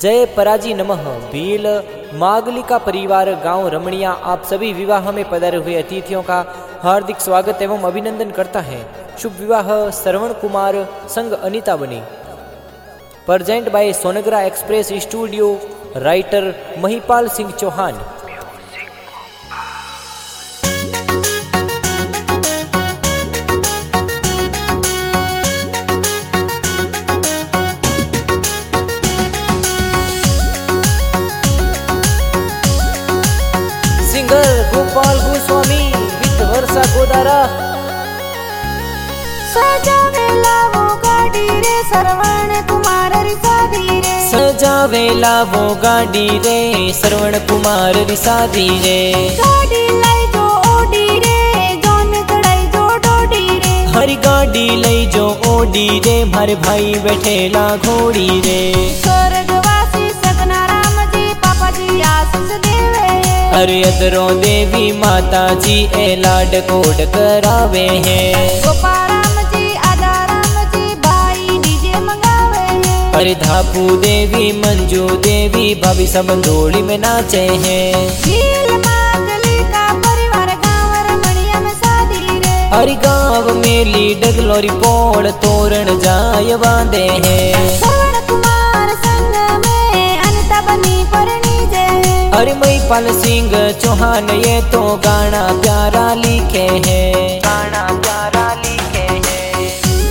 जय पराजी नमः। भील मागलिका परिवार गांव रमणिया आप सभी विवाह में पधारे हुए अतिथियों का हार्दिक स्वागत एवं अभिनंदन करता है। शुभ विवाह श्रवण कुमार संग अनीता बनी। Present by Songara express studio, writer Mahipal Singh Chauhan. Singer Gopal Goswami with Varsha Godara. सजावेला वो गाड़ी रे श्रवण कुमार रिसादी रे, सजावेला वो गाड़ी रे श्रवण कुमार रिसादी रे। गाड़ी लाई जो ओडी रे जोन चढ़ाई जो डोडी रे, हरी गाड़ी लई जो ओडी रे मारे भाई बैठेला घोड़ी रे। स्वर्गवासी सतना राम जी पापा जी आशीष देवे, अरे अदरो देवी माता जी ए लाड कोड करावे हैं। गोपाल राम जी आदा राम जी भाई डीजे मंगावे हैं। अरे धापू देवी मंजू देवी भाभी सब धोड़ी में नाचे हैं। भील मागलिका परिवार गाँव रमणिया में शादी रे, हर गाँव में ली डगलोरी पोड़ तोरण जाय बांधे हैं। श्रवण कुमार संग में अनिता बनी परणी जय, अरे महिपाल सिंह चौहान ये तो गाना प्यारा लिखे हैं, गाना प्यारा लिखे हैं।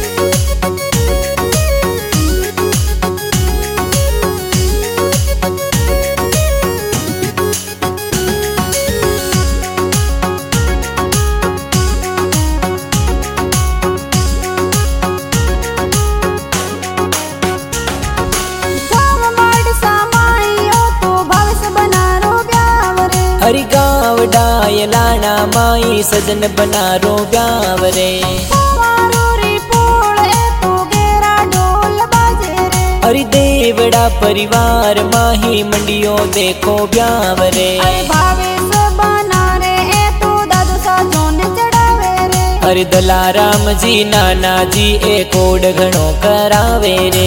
हरी गाँव डाय लाना माई सजन बनारो ब्याव रे। हरी देवड़ा परिवार माही मंडियो देखो ब्याव रे। हरी दलाराम जी नाना जी ए कोड घणो करावे रे।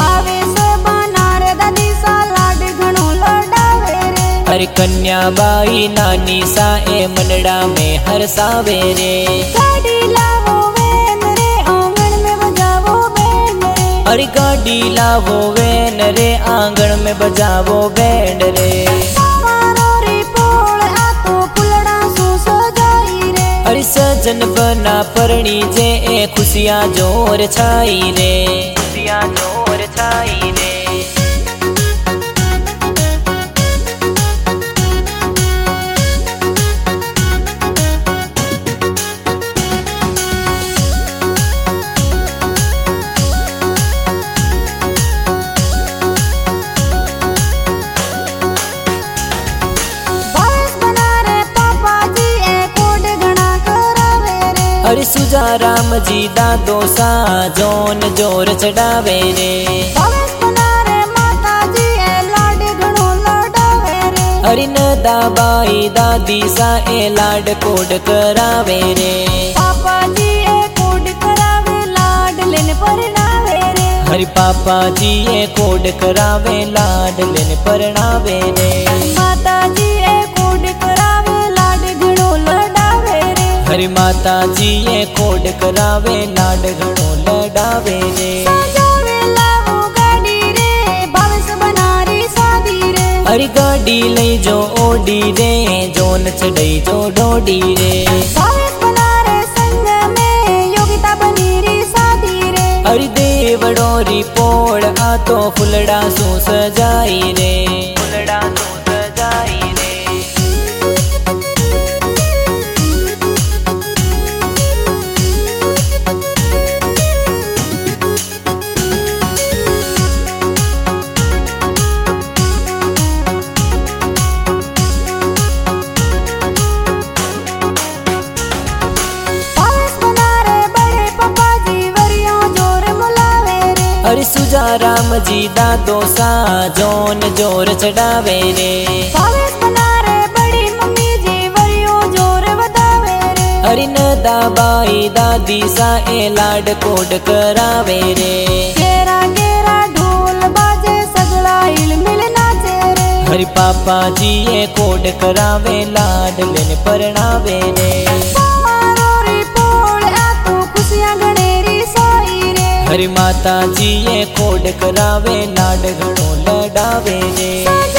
हर कन्या बाई नानी सा ए मनड़ा में हरसावे रे। गाड़ी लावो वेन रे आंगन में बजावो बैंड रे, हर गाड़ी लावो वेन रे आंगन में बजावो बैंड रे। हमारो रे पोल आ तो पुलड़ा सो सजाई रे, हर सजन बना परणी जे ए खुशियां जोर छाई रे, खुशियां जोर छाई रे। हरि सुजा राम जी दादो सा जोन जोर चढ़ावे रे। हरि नदा बाई दादी सा ए लाड कोड करावे रे। पापा जी ए कोड करावे लाड लेन परणावे रे, हरि पापा जी ए कोड करावे लाड लेन परणावे रे। माता जी ए कोड करावे लाड घणो लडावे रे, हरि माता जी ये कोड करावे लाड घणो लडावे रे। सजावेला वो गाड़ी रे भविष्य बनारी शादी रे, हरि गाड़ी लई जो ओडी रे जोन चढ़ई जो डोडी रे। भविष्य बनारे संग में योगिता बनी री शादी रे, हरि देवड़ो री पोड़ आ तो फुलड़ा सो सजाई रे, फुलड़ा सो सजाई रे। हरि सुजा राम जी दादो सा जोन जोर चढ़ावे रे। हरि नदा बाई दादी सा ए लाड कोड करावे रे। गेरा गेरा ढोल बाजे सगड़ा इल्म अरे पापा जी ये कोड करावे लाड लेन परणावे रे। हरी माता जी ये कोड करावे लाड घणो लडावे रे।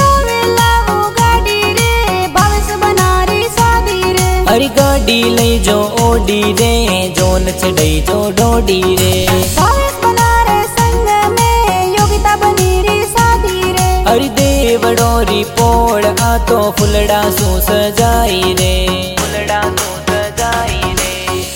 हरी गाड़ी लई जो ओडी रे जोन चढ़ई जो डोडी रे। हरी देवड़ो री पोड़ आ तो फुलड़ा सू सजाई रे। फुलड़ा सू सजाई रे।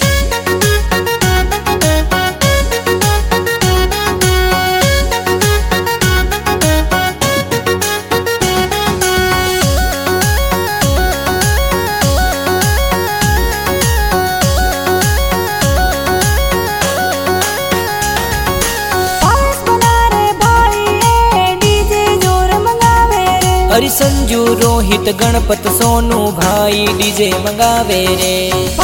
हरी संजू रोहित गणपत सोनू भाई डीजे मंगावे रे।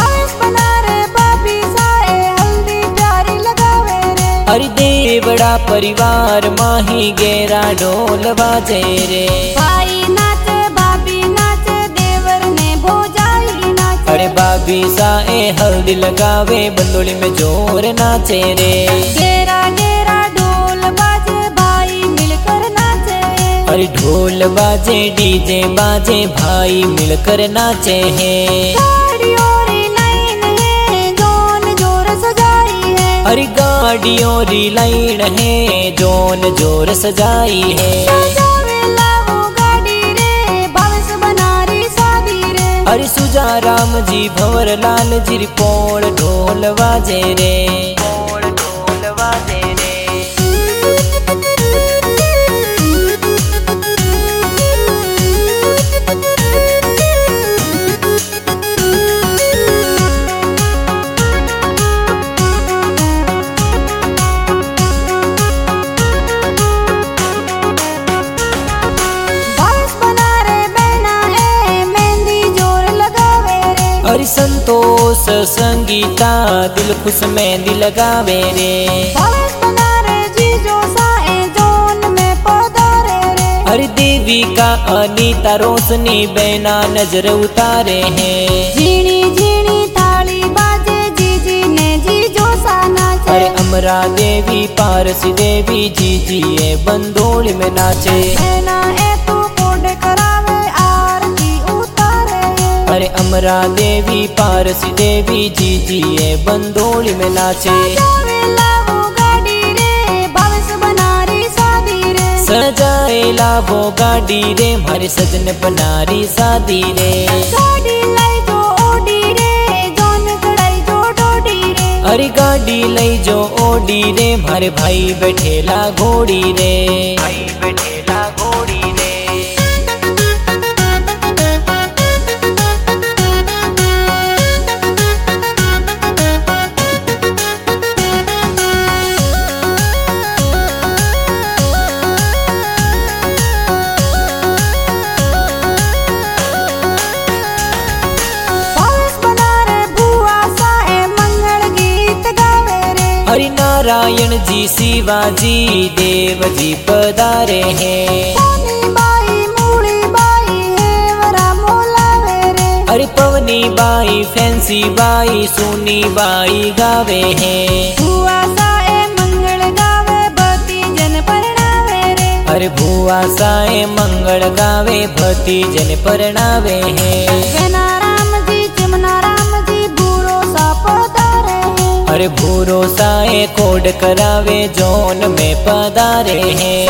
हरी देवड़ा परिवार माही गेरा ढोल बाजे रे। भाई नाच बाबी नाच देवर ने भोजाई नाच। अरे बाबी साए हल्दी लगावे बंदोली में जोर नाचे रे। गेरा गेरा ढोल बाजे भाई मिलकर नाचे। अरे ढोल बाजे डीजे बाजे भाई मिलकर नाचे हैं। अरे गाड़ियों री लाइन है जोन जोर सजाई है। अरे सुजा राम जी भंवर लाल जी पोड़ ढोल बाजे रे। ढोल बाजे रे। हरी संतोष संगीता दिल खुश मेहंदी लगावे रे। हरी देवी का अनीता रोशनी बैना नजर उतारे हैं। झीणी झीणी थाली बाजे जीजी ने जीजो साना। अरे अमरा देवी पारसी देवी जीजी ये बंदोली में नाचे। अरे अमरा देवी पारसी देवी जीजी ये बंदोली में नाचे। सजाए लाभो गाड़ी रे मारे सजन बनारी शादी रे। अरे गाड़ी लई जो ओडी रे मारे भाई बैठेला घोड़ी रे। भाई बैठेला घोड़ी रे। हरि नारायण जी शिवाजी देव जी पधारे हैं। हरि पवनी बाई फैंसी बाई सोनी बाई गावे हैं। अरे भुआ साए मंगल गावे भती जन परणावे हैं। अरे भूरो साए कोड करावे जोन में पधारे हैं।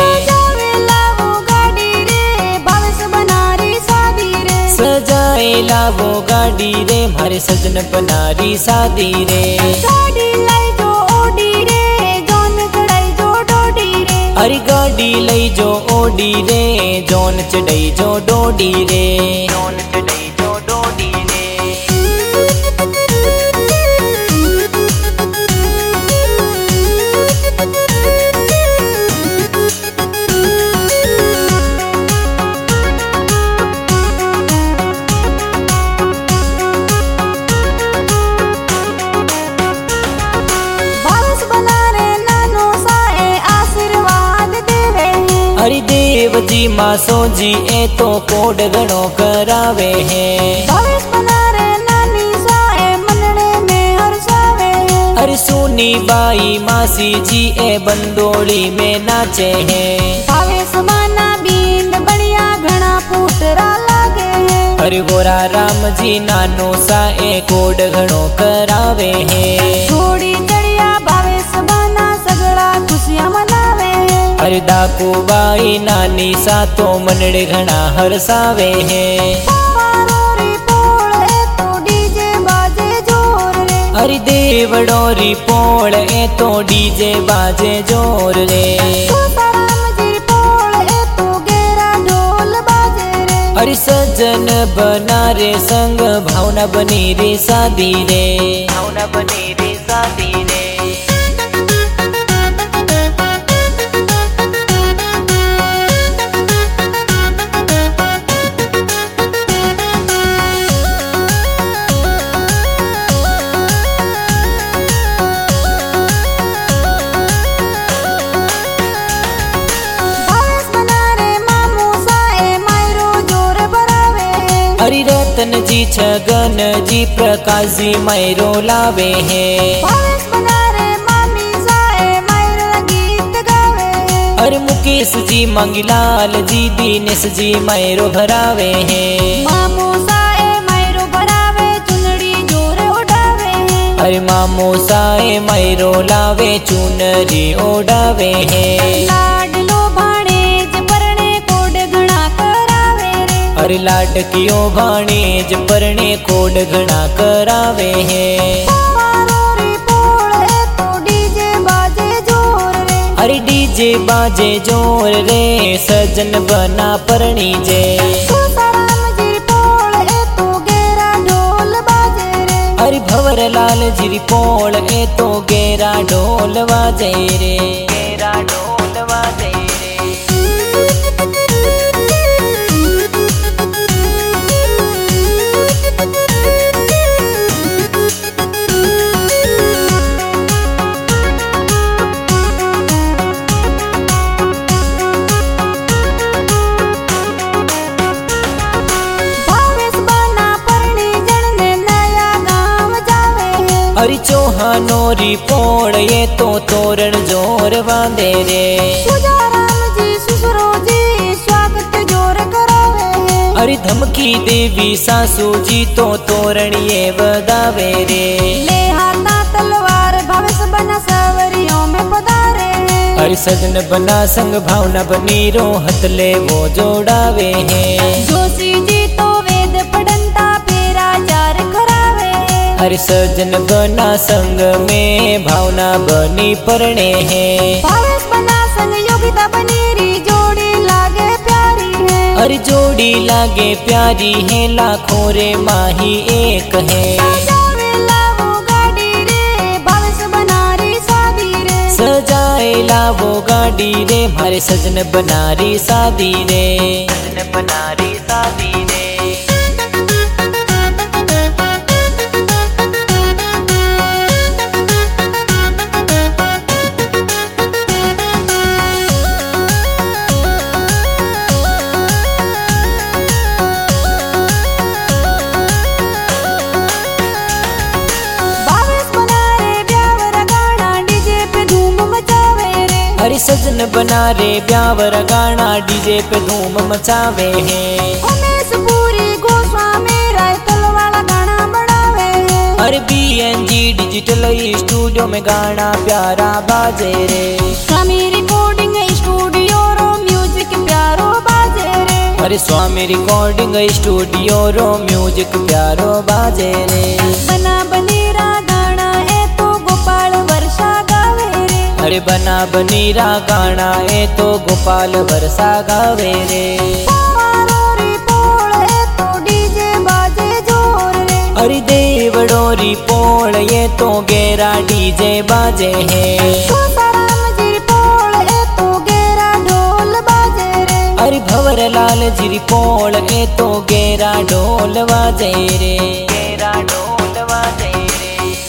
सजाए लावो गाड़ी रे मारे सजन बनारी शादी रे। अरे गाड़ी लई जो ओडी रे जोन चढ़ई जो डोडी रे। जी मासो जी ए तो कोड घणो करावे है। भावेश बना रे नानी साए मनड़े में हरसावे है। अरे सुनी बाई मासी जी ए बंदोली में नाचे है। भावेश माना बींद बढ़िया घना पुटरा लागे है। अरे गोरा राम जी नानो सा ए कोड घणो करावे है। थोड़ी चढ़िया भावेश बना सगड़ा खुशियां मनावे है। अरे डाकू बाई नानी सा तो मनड़े घना हरसावे है। पारोरी पोल ए तो डीजे बाजे जोर रे। अरे देवडोरी पोल ए तो डीजे बाजे जोर रे। सीताराम जी पोल ए तो गेरा ढोल बाजे रे। अरे सजन बना रे संग भावना बनी रे शादी रे। भावना बनी रे शादी रे। हरि रतन जी छगन जी प्रकाश जी मैरो लावे है। भावेश बना रे मामी साए मैरो गीत गावे है। अरे मुकेश जी मंगीलाल जी दीनेश जी मैरो भरावे है। मामू साए मैरो भरावे चुनड़ी जोरे उड़ावे है। अरे मामो साए मैरो लावे चुनरी ओढ़ावे है। लाडलो भाणेज परणे कोड घणा करावे रे। अरे लाडकियो भाणेज परणे कोड घणा करावे है। पारोरी पोल ए तो डीजे बाजे जोर रे। अरे डीजे बाजे जोर रे सजन बना परणी जे। सीताराम जी पोल ए तो गेरा ढोल बाजे रे। अरे भवर लाल जी पोल ए तो गेरा ढोल बाजे रे। गेरा ढोल बाजे रे। हरि चौहानोरी पोड़ ये तो तोरण जोर बांधे रे। सुजाराम जी ससुरो जी स्वागत जोर करावे है। हरि धमकी देवी सासू जी तो तोरण ये बदावे रे। ले हाथा तलवार भावेश बना सवरियों में पधारे है। हरि सजन बना संग भावना बनी रो हथले वो जोड़ावे है। जोशी जी तो वेद पढ़नता फेरा चार करावे है। हरि सजन बना संग में भावना बनी परणे है। भावेश बना संग योगिता बनी री जोड़ी लागे प्यारी है। हरि जोड़ी लागे प्यारी है लाखों रे माही एक है। सजावे लावो गाड़ी रे भावेश बना री शादी रे। सजाए लावो गाड़ी रे मारे सजन बना री शादी रे। सजन बना री शादी रे। हरि सजन बना रे ब्यावर गाना डीजे पे धूम मचावे है। उमेश पूरी गोस्वामी राय तलवाला गाना बनावे है। हरि BNG डिजिटल स्टूडियो में गाना प्यारा बाजे रे। स्वामी रिकॉर्डिंग स्टूडियो रो म्यूजिक प्यारो बाजे रे। हरि स्वामी रिकॉर्डिंग स्टूडियो रो म्यूजिक प्यारो बाजे रे। बना बनीरा गाना ए तो गोपाल वर्षा गावे रे। अरे बना बनीरा गाना ए तो गोपाल वर्षा गावे रे। पारोरी पोल ए तो डीजे बाजे जोर रे। अरे देवडोरी पोल ये तो गेरा डीजे बाजे है। सीताराम जी पोल ए तो गेरा ढोल बाजे रे। अरे भवर लाल जी पोल ए तो गेरा ढोल बाजे रे। गेरा ढोल बाजे।